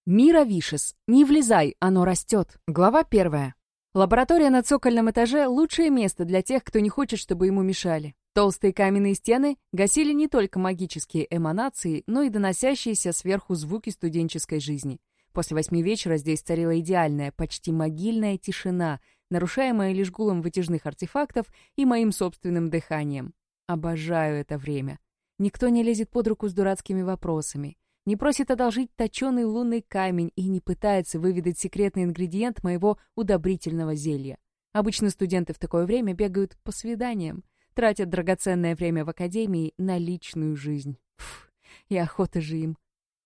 Мира Вишес. Не влезай, оно растет. Глава 1. Лаборатория на цокольном этаже – лучшее место для тех, кто не хочет, чтобы ему мешали. Толстые каменные стены гасили не только магические эманации, но и доносящиеся сверху звуки студенческой жизни. После 8 вечера здесь царила идеальная, почти могильная тишина, нарушаемая лишь гулом вытяжных артефактов и моим собственным дыханием. Обожаю это время. Никто не лезет под руку с дурацкими вопросами. Не просит одолжить точеный лунный камень и не пытается выведать секретный ингредиент моего удобрительного зелья. Обычно студенты в такое время бегают по свиданиям, тратят драгоценное время в академии на личную жизнь. И охота же им.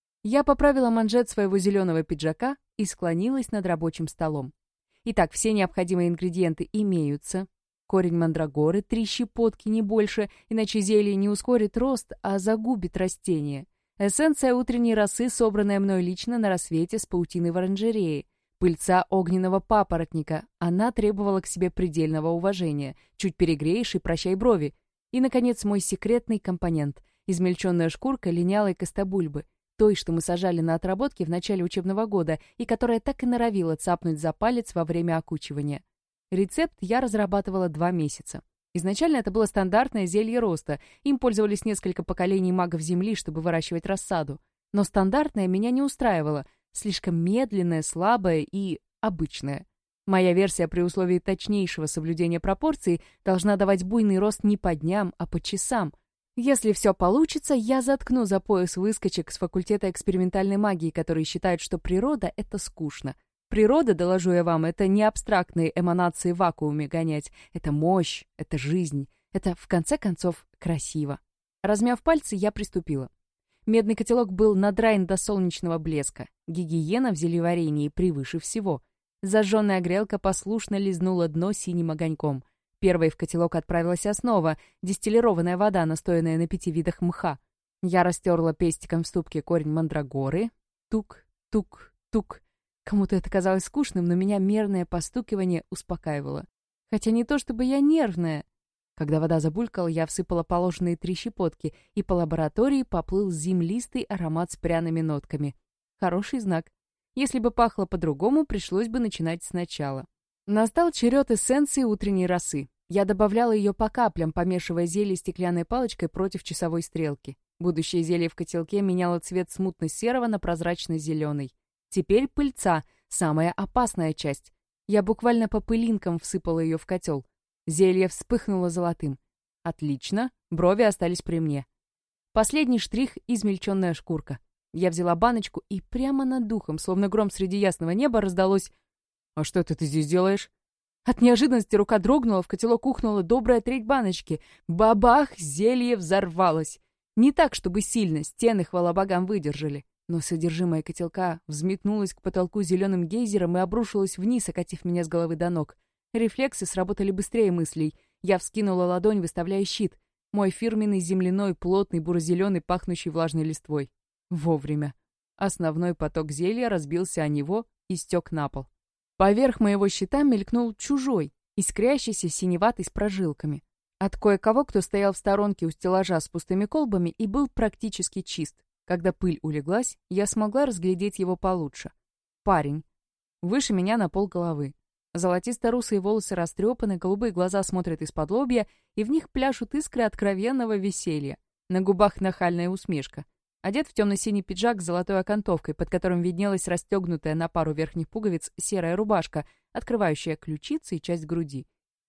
Я поправила манжет своего зеленого пиджака и склонилась над рабочим столом. Итак, все необходимые ингредиенты имеются. Корень мандрагоры, 3 щепотки, не больше, иначе зелье не ускорит рост, а загубит растение. Эссенция утренней росы, собранная мной лично на рассвете с паутиной в оранжерее. Пыльца огненного папоротника. Она требовала к себе предельного уважения. Чуть перегреешь и прощай брови. И, наконец, мой секретный компонент. Измельченная шкурка линялой костобульбы. Той, что мы сажали на отработке в начале учебного года и которая так и норовила цапнуть за палец во время окучивания. Рецепт я разрабатывала 2 месяца. Изначально это было стандартное зелье роста. Им пользовались несколько поколений магов Земли, чтобы выращивать рассаду. Но стандартное меня не устраивало. Слишком медленное, слабое и обычное. Моя версия при условии точнейшего соблюдения пропорций должна давать буйный рост не по дням, а по часам. Если все получится, я заткну за пояс выскочек с факультета экспериментальной магии, которые считают, что природа — это скучно. Природа, доложу я вам, это не абстрактные эманации в вакууме гонять. Это мощь, это жизнь, это, в конце концов, красиво. Размяв пальцы, я приступила. Медный котелок был надраен до солнечного блеска. Гигиена в зельеварении превыше всего. Зажженная грелка послушно лизнула дно синим огоньком. Первой в котелок отправилась основа, дистиллированная вода, настоянная на 5 видах мха. Я растерла пестиком в ступке корень мандрагоры. Тук, тук, тук. Кому-то это казалось скучным, но меня мерное постукивание успокаивало. Хотя не то чтобы я нервная. Когда вода забулькала, я всыпала положенные 3 щепотки, и по лаборатории поплыл землистый аромат с пряными нотками. Хороший знак. Если бы пахло по-другому, пришлось бы начинать сначала. Настал черед эссенции утренней росы. Я добавляла ее по каплям, помешивая зелье стеклянной палочкой против часовой стрелки. Будущее зелье в котелке меняло цвет с мутно-серого на прозрачно-зеленый. Теперь пыльца, самая опасная часть. Я буквально по пылинкам всыпала ее в котел. Зелье вспыхнуло золотым. Отлично, брови остались при мне. Последний штрих — измельченная шкурка. Я взяла баночку, и прямо над духом, словно гром среди ясного неба, раздалось: «А что это ты здесь делаешь?» От неожиданности рука дрогнула, в котелок ухнула добрая треть баночки. Бабах! Зелье взорвалось. Не так, чтобы сильно, стены, хвала богам, выдержали. Но содержимое котелка взметнулось к потолку зеленым гейзером и обрушилось вниз, окатив меня с головы до ног. Рефлексы сработали быстрее мыслей. Я вскинула ладонь, выставляя щит. Мой фирменный земляной, плотный, буро-зеленый, пахнущий влажной листвой. Вовремя. Основной поток зелья разбился о него и стек на пол. Поверх моего щита мелькнул чужой, искрящийся синеватый с прожилками. От кое-кого, кто стоял в сторонке у стеллажа с пустыми колбами и был практически чист. Когда пыль улеглась, я смогла разглядеть его получше. Парень. Выше меня на полголовы. Золотисто-русые волосы растрепаны, голубые глаза смотрят из-под лобья, и в них пляшут искры откровенного веселья. На губах нахальная усмешка. Одет в темно-синий пиджак с золотой окантовкой, под которым виднелась расстегнутая на пару верхних пуговиц серая рубашка, открывающая ключицы и часть груди.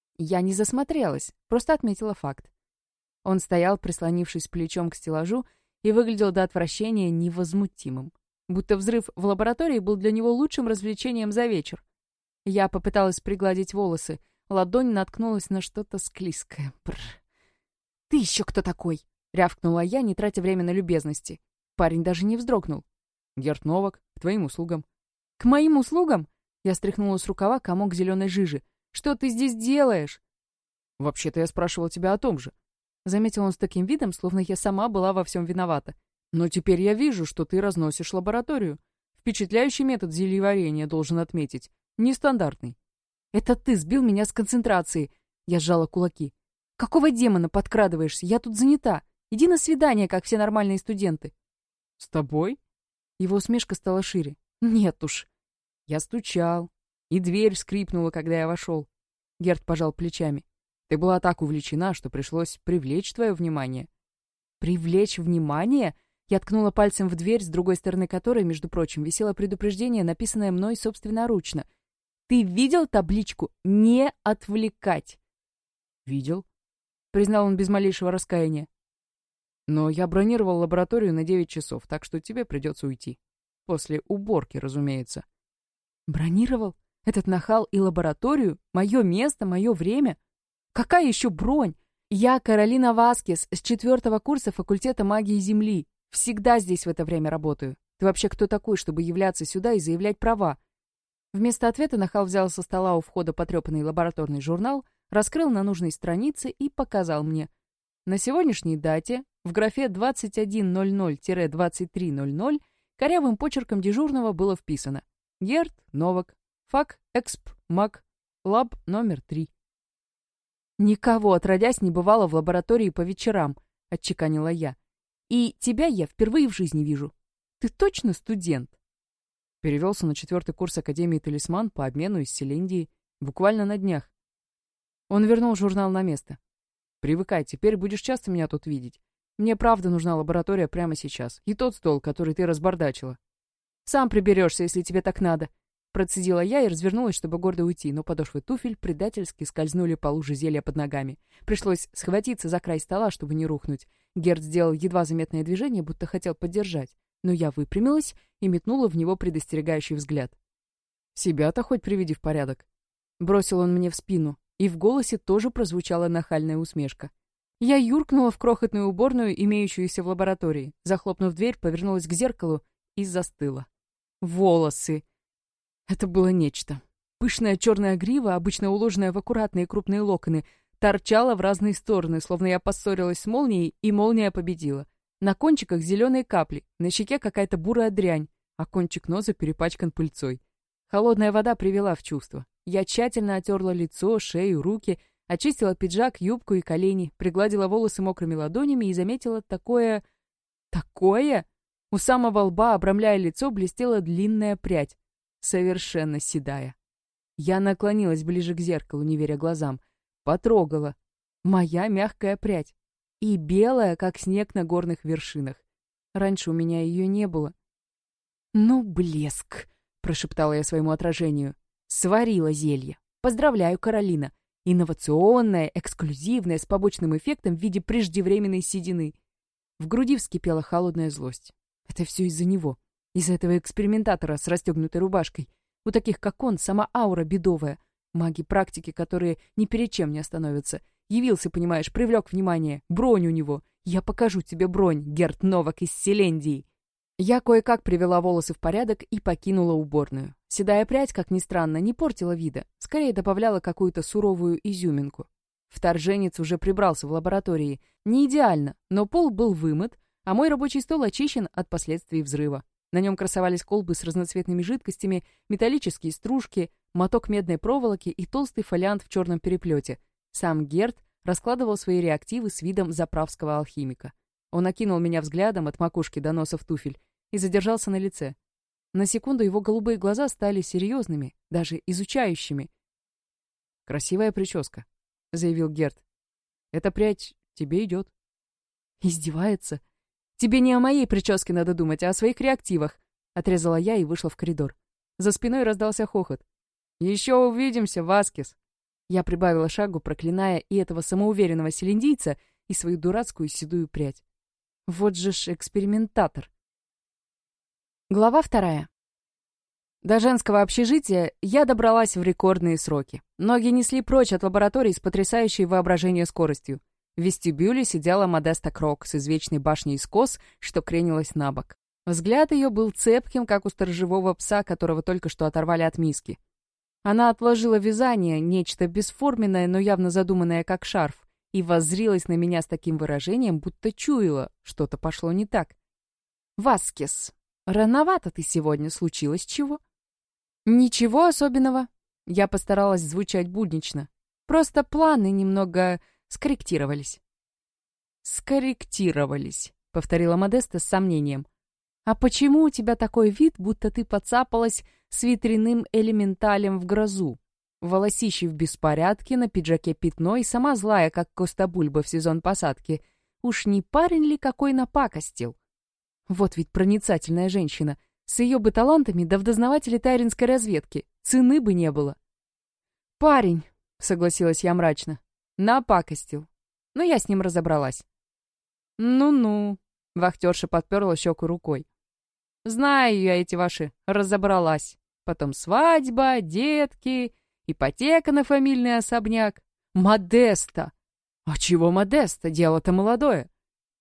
Я не засмотрелась, просто отметила факт. Он стоял, прислонившись плечом к стеллажу, и выглядел до отвращения невозмутимым. Будто взрыв в лаборатории был для него лучшим развлечением за вечер. Я попыталась пригладить волосы. Ладонь наткнулась на что-то склизкое. Бррр. «Ты еще кто такой?» — рявкнула я, не тратя время на любезности. Парень даже не вздрогнул. «Герт Новак, к твоим услугам». «К моим услугам?» Я стряхнула с рукава комок зеленой жижи. «Что ты здесь делаешь?» «Вообще-то я спрашивал тебя о том же». Заметил он с таким видом, словно я сама была во всем виновата. «Но теперь я вижу, что ты разносишь лабораторию. Впечатляющий метод зельеварения, должен отметить. Нестандартный». «Это ты сбил меня с концентрации!» Я сжала кулаки. «Какого демона подкрадываешься? Я тут занята. Иди на свидание, как все нормальные студенты». «С тобой?» Его усмешка стала шире. Нет уж. Я стучал, и дверь скрипнула, когда я вошел. Герт пожал плечами. Ты была так увлечена, что пришлось привлечь твое внимание. Привлечь внимание? Я ткнула пальцем в дверь, с другой стороны которой, между прочим, висело предупреждение, написанное мной собственноручно. Ты видел табличку «Не отвлекать»? Видел, признал он без малейшего раскаяния. Но я бронировал лабораторию на 9 часов, так что тебе придется уйти. После уборки, разумеется. Бронировал? Этот нахал и лабораторию? Мое место, мое время? Какая еще бронь? Я Каролина Васкес с 4-го курса факультета магии Земли. Всегда здесь в это время работаю. Ты вообще кто такой, чтобы являться сюда и заявлять права? Вместо ответа нахал взял со стола у входа потрепанный лабораторный журнал, раскрыл на нужной странице и показал мне. На сегодняшней дате в графе 21:00-23:00 корявым почерком дежурного было вписано: Герт Новак, фак эксп маг, лаб номер 3. «Никого, отродясь, не бывало в лаборатории по вечерам», — отчеканила я. «И тебя я впервые в жизни вижу. Ты точно студент?» Перевелся на 4-й курс Академии Талисман по обмену из Селендии буквально на днях. Он вернул журнал на место. «Привыкай, теперь будешь часто меня тут видеть. Мне правда нужна лаборатория прямо сейчас. И тот стол, который ты разбардачила». «Сам приберешься, если тебе так надо», — процедила я и развернулась, чтобы гордо уйти, но подошвы туфель предательски скользнули по луже зелья под ногами. Пришлось схватиться за край стола, чтобы не рухнуть. Герт сделал едва заметное движение, будто хотел поддержать, но я выпрямилась и метнула в него предостерегающий взгляд. «Себя-то хоть приведи в порядок», — бросил он мне в спину, и в голосе тоже прозвучала нахальная усмешка. Я юркнула в крохотную уборную, имеющуюся в лаборатории. Захлопнув дверь, повернулась к зеркалу и застыла. Волосы. Это было нечто. Пышная черная грива, обычно уложенная в аккуратные крупные локоны, торчала в разные стороны, словно я поссорилась с молнией, и молния победила. На кончиках зеленые капли, на щеке какая-то бурая дрянь, а кончик носа перепачкан пыльцой. Холодная вода привела в чувство. Я тщательно отерла лицо, шею, руки, очистила пиджак, юбку и колени, пригладила волосы мокрыми ладонями и заметила такое... Такое? У самого лба, обрамляя лицо, блестела длинная прядь, совершенно седая. Я наклонилась ближе к зеркалу, не веря глазам. Потрогала. Моя мягкая прядь. И белая, как снег на горных вершинах. Раньше у меня ее не было. «Ну, блеск!» — прошептала я своему отражению. «Сварила зелье. Поздравляю, Каролина. Инновационное, эксклюзивное, с побочным эффектом в виде преждевременной седины». В груди вскипела холодная злость. Это все из-за него. Из-за этого экспериментатора с расстегнутой рубашкой. У таких, как он, сама аура бедовая. Маги-практики, которые ни перед чем не остановятся. Явился, понимаешь, привлек внимание. Бронь у него. Я покажу тебе бронь, Герт Новак из Селендии. Я кое-как привела волосы в порядок и покинула уборную. Седая прядь, как ни странно, не портила вида. Скорее добавляла какую-то суровую изюминку. Вторженец уже прибрался в лаборатории. Не идеально, но пол был вымыт, а мой рабочий стол очищен от последствий взрыва. На нем красовались колбы с разноцветными жидкостями, металлические стружки, моток медной проволоки и толстый фолиант в черном переплете. Сам Герт раскладывал свои реактивы с видом заправского алхимика. Он окинул меня взглядом от макушки до носа в туфель и задержался на лице. На секунду его голубые глаза стали серьезными, даже изучающими. «Красивая прическа», — заявил Герт. «Эта прядь тебе идет». «Издевается? Тебе не о моей прическе надо думать, а о своих реактивах», — отрезала я и вышла в коридор. За спиной раздался хохот. «Еще увидимся, Васкес!» Я прибавила шагу, проклиная и этого самоуверенного селендийца, и свою дурацкую седую прядь. Вот же ж экспериментатор. Глава 2. До женского общежития я добралась в рекордные сроки. Ноги несли прочь от лаборатории с потрясающей воображение скоростью. В вестибюле сидела Модеста Крок с извечной башней из кос, что кренилась на бок. Взгляд ее был цепким, как у сторожевого пса, которого только что оторвали от миски. Она отложила вязание, нечто бесформенное, но явно задуманное как шарф, и воззрилась на меня с таким выражением, будто чуяла, что-то пошло не так. «Васкес, рановато ты сегодня, случилось чего?» «Ничего особенного». Я постаралась звучать буднично. Просто планы немного скорректировались. «Скорректировались», — повторила Модеста с сомнением. «А почему у тебя такой вид, будто ты подцапалась с ветряным элементалем в грозу? Волосищи в беспорядке, на пиджаке пятно и сама злая, как Костабульба в сезон посадки. Уж не парень ли какой напакостил?» Вот ведь проницательная женщина. С ее бы талантами, да в дознавателе тайринской разведки. Цены бы не было. «Парень», — согласилась я мрачно, — «напакостил. Но я с ним разобралась». «Ну-ну», — вахтерша подперла щеку рукой. «Знаю я эти ваши «разобралась». Потом свадьба, детки, ипотека на фамильный особняк. Модеста! А чего Модеста? Дело-то молодое».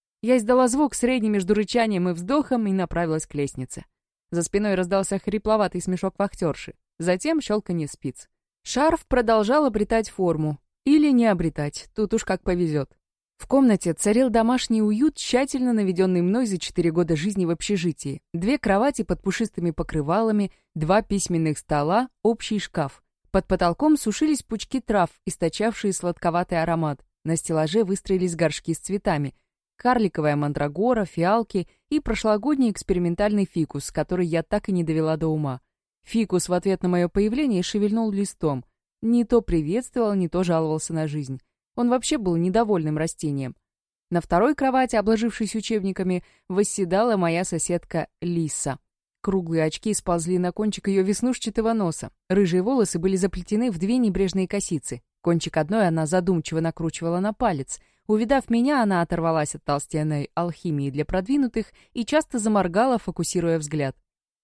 Я издала звук средний между рычанием и вздохом и направилась к лестнице. За спиной раздался хрипловатый смешок вахтерши. Затем щелканье спиц. Шарф продолжал обретать форму. Или не обретать, тут уж как повезет. В комнате царил домашний уют, тщательно наведенный мной за 4 года жизни в общежитии. 2 кровати под пушистыми покрывалами, 2 письменных стола, общий шкаф. Под потолком сушились пучки трав, источавшие сладковатый аромат. На стеллаже выстроились горшки с цветами. Карликовая мандрагора, фиалки и прошлогодний экспериментальный фикус, который я так и не довела до ума. Фикус в ответ на мое появление шевельнул листом. Не то приветствовал, не то жаловался на жизнь. Он вообще был недовольным растением. На второй кровати, обложившись учебниками, восседала моя соседка Лиса. Круглые очки сползли на кончик ее веснушчатого носа. Рыжие волосы были заплетены в 2 небрежные косицы. Кончик одной она задумчиво накручивала на палец. Увидав меня, она оторвалась от толстенной алхимии для продвинутых и часто заморгала, фокусируя взгляд.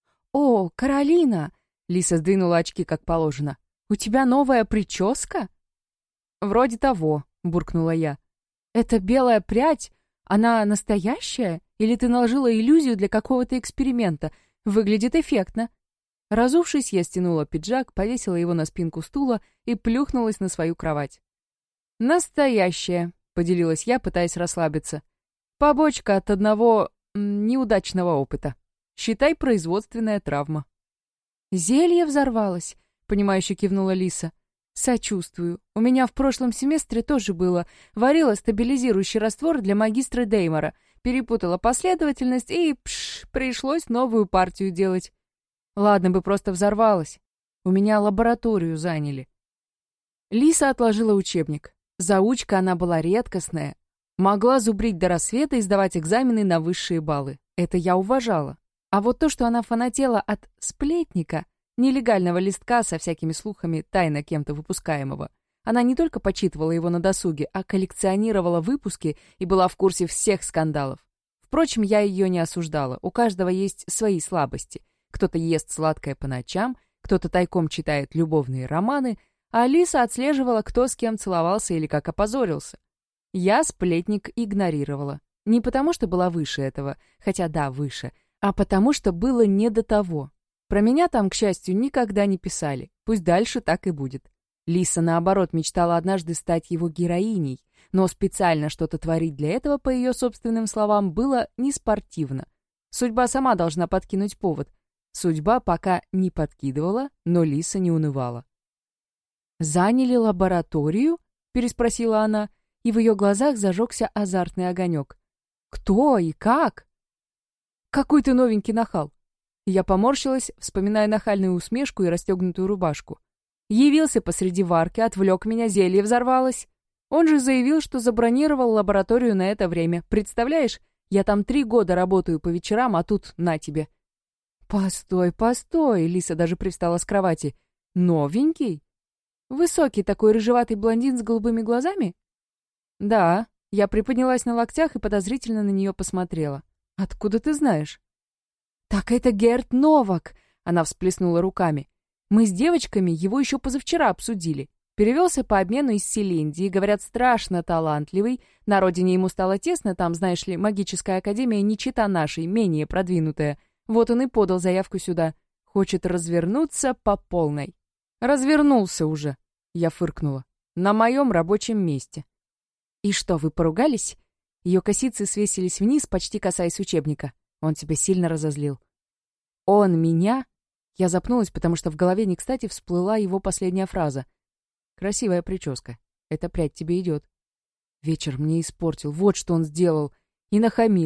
«О, Каролина!» — Лиса сдвинула очки, как положено. «У тебя новая прическа?» «Вроде того», — буркнула я. «Это белая прядь? Она настоящая? Или ты наложила иллюзию для какого-то эксперимента? Выглядит эффектно». Разувшись, я стянула пиджак, повесила его на спинку стула и плюхнулась на свою кровать. «Настоящая», — поделилась я, пытаясь расслабиться. «Побочка от одного неудачного опыта. Считай, производственная травма». «Зелье взорвалось», — понимающе кивнула Лиса. «Сочувствую. У меня в прошлом семестре тоже было. Варила стабилизирующий раствор для магистра Деймора. Перепутала последовательность и, пришлось новую партию делать. Ладно бы просто взорвалась. У меня лабораторию заняли». Лиса отложила учебник. Заучка она была редкостная. Могла зубрить до рассвета и сдавать экзамены на высшие баллы. Это я уважала. А вот то, что она фанатела от сплетника, нелегального листка со всякими слухами тайно кем-то выпускаемого, она не только почитывала его на досуге, а коллекционировала выпуски и была в курсе всех скандалов. Впрочем, я ее не осуждала. У каждого есть свои слабости. Кто-то ест сладкое по ночам, кто-то тайком читает любовные романы, а Алиса отслеживала, кто с кем целовался или как опозорился. Я сплетник игнорировала. Не потому, что была выше этого, хотя да, выше, а потому, что было не до того. Про меня там, к счастью, никогда не писали. Пусть дальше так и будет. Лиса, наоборот, мечтала однажды стать его героиней, но специально что-то творить для этого, по ее собственным словам, было неспортивно. Судьба сама должна подкинуть повод. Судьба пока не подкидывала, но Лиса не унывала. «Заняли лабораторию?» — переспросила она, и в ее глазах зажегся азартный огонек. «Кто и как?» «Какой ты новенький нахал!» Я поморщилась, вспоминая нахальную усмешку и расстегнутую рубашку. Явился посреди варки, отвлек меня, зелье взорвалось. Он же заявил, что забронировал лабораторию на это время. Представляешь, я там 3 года работаю по вечерам, а тут на тебе. «Постой, постой!» — Лиса даже привстала с кровати. «Новенький? Высокий такой рыжеватый блондин с голубыми глазами?» «Да». Я приподнялась на локтях и подозрительно на нее посмотрела. «Откуда ты знаешь?» «Так это Герт Новак!» — она всплеснула руками. «Мы с девочками его еще позавчера обсудили. Перевелся по обмену из Селиндии, говорят, страшно талантливый. На родине ему стало тесно, там, знаешь ли, магическая академия не чета нашей, менее продвинутая. Вот он и подал заявку сюда. Хочет развернуться по полной». «Развернулся уже», — я фыркнула. «На моем рабочем месте». «И что, вы поругались?» Ее косицы свесились вниз, почти касаясь учебника. «Он тебя сильно разозлил». «Он меня?» Я запнулась, потому что в голове не кстати всплыла его последняя фраза. «Красивая прическа. Эта прядь тебе идет». Вечер мне испортил. Вот что он сделал. И нахамил.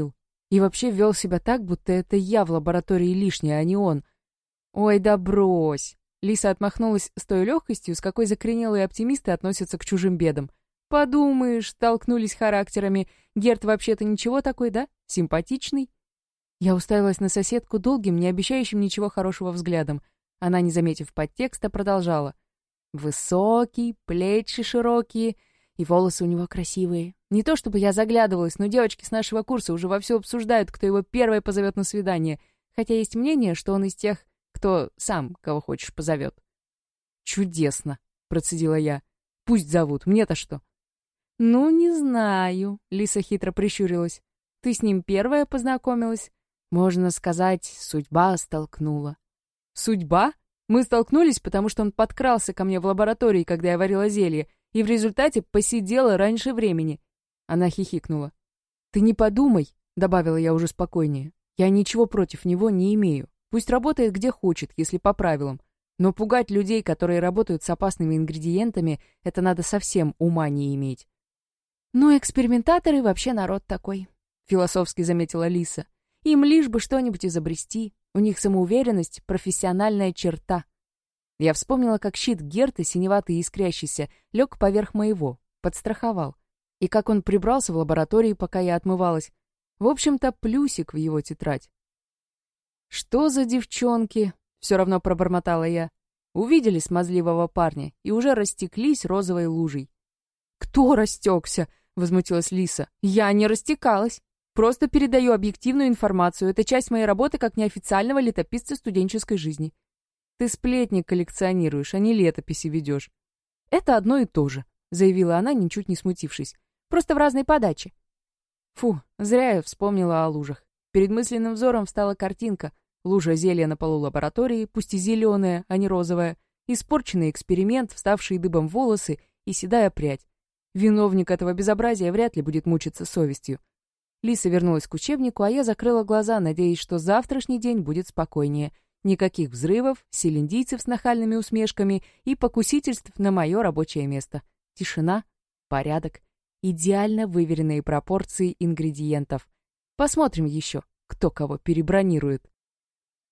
И вообще вел себя так, будто это я в лаборатории лишняя, а не он. Ой, да брось. Лиса отмахнулась с той легкостью, с какой закоренелые оптимисты относятся к чужим бедам. Подумаешь, столкнулись характерами. Герт вообще-то ничего такой, да? Симпатичный. Я уставилась на соседку долгим, не обещающим ничего хорошего взглядом. Она, не заметив подтекста, продолжала. Высокий, плечи широкие, и волосы у него красивые. Не то чтобы я заглядывалась, но девочки с нашего курса уже вовсю обсуждают, кто его первой позовет на свидание, хотя есть мнение, что он из тех, кто сам кого хочешь позовет. «Чудесно!» — процедила я. «Пусть зовут, мне-то что?» «Ну, не знаю», — Лиса хитро прищурилась. «Ты с ним первая познакомилась?» «Можно сказать, судьба столкнула». «Судьба? Мы столкнулись, потому что он подкрался ко мне в лаборатории, когда я варила зелье, и в результате посидела раньше времени». Она хихикнула. «Ты не подумай», — добавила я уже спокойнее. «Я ничего против него не имею. Пусть работает где хочет, если по правилам. Но пугать людей, которые работают с опасными ингредиентами, это надо совсем ума не иметь». «Ну, экспериментаторы вообще народ такой», — философски заметила Лиса. «Им лишь бы что-нибудь изобрести. У них самоуверенность — профессиональная черта». Я вспомнила, как щит Герты, синеватый и искрящийся, лег поверх моего, подстраховал. И как он прибрался в лаборатории, пока я отмывалась. В общем-то, плюсик в его тетрадь. «Что за девчонки?» — все равно пробормотала я. Увидели смазливого парня и уже растеклись розовой лужей. «Кто растекся?» — возмутилась Лиса. «Я не растекалась. Просто передаю объективную информацию. Это часть моей работы как неофициального летописца студенческой жизни. Ты сплетни коллекционируешь, а не летописи ведешь». «Это одно и то же», — заявила она, ничуть не смутившись. «Просто в разной подаче». Фу, зря я вспомнила о лужах. Перед мысленным взором встала картинка. Лужа зелья на полу лаборатории, пусть и зеленая, а не розовая. Испорченный эксперимент, вставшие дыбом волосы и седая прядь. Виновник этого безобразия вряд ли будет мучиться совестью. Лиса вернулась к учебнику, а я закрыла глаза, надеясь, что завтрашний день будет спокойнее. Никаких взрывов, селендийцев с нахальными усмешками и покусительств на мое рабочее место. Тишина, порядок, идеально выверенные пропорции ингредиентов. Посмотрим еще, кто кого перебронирует.